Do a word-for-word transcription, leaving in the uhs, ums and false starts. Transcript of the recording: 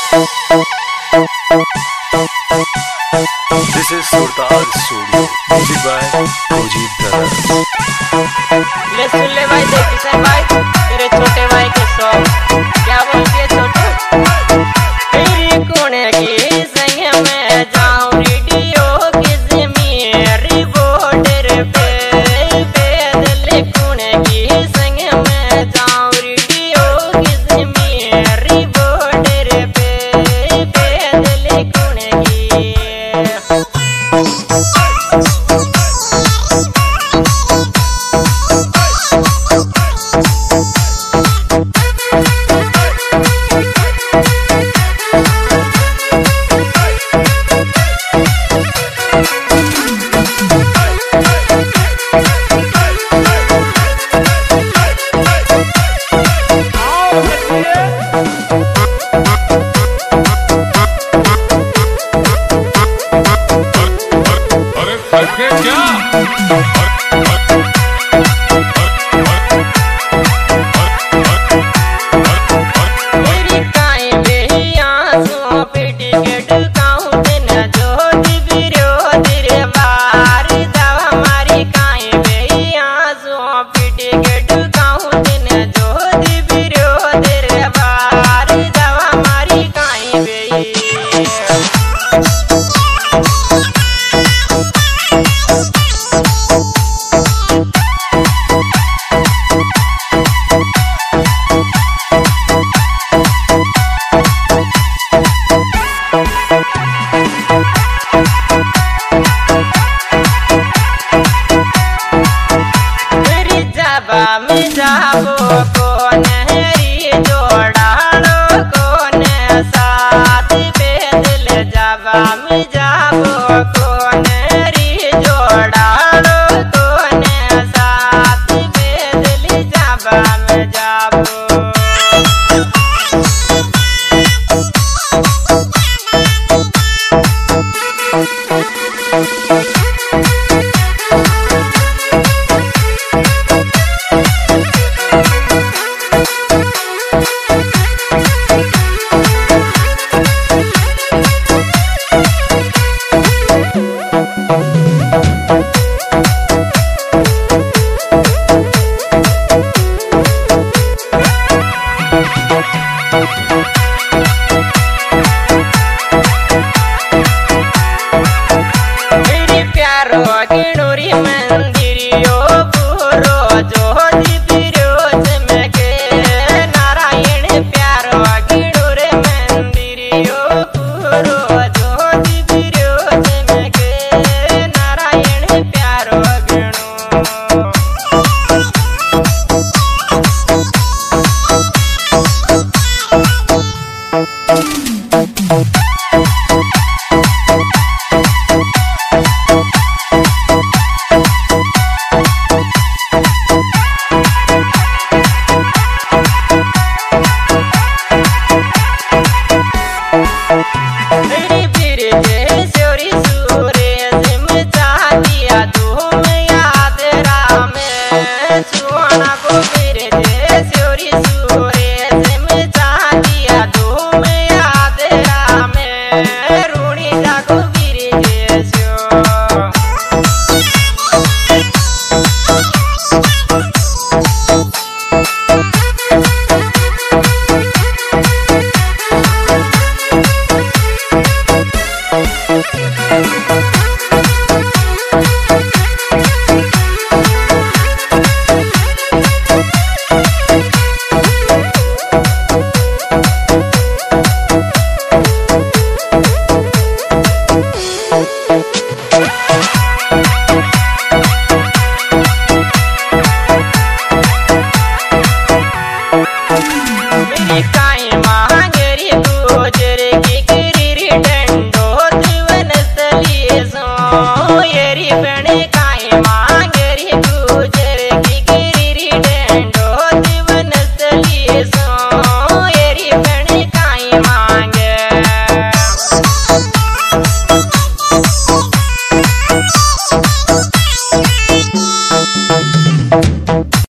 This is Surtaal Studio, music by Fojit Brothers. ले सुन ले भाई, देख किशन भाई, तेरे छोटे भाई के सॉन्ग क्या बोलती है छोटू। तेरी कोने की संग में जाऊं रेडियो की ज़मीरी बॉर्डर पे, बेदले कोने की संग में जाऊं रेडियो की ज़मीरी बॉर्डर पे, बेदले कोने की। Yeah.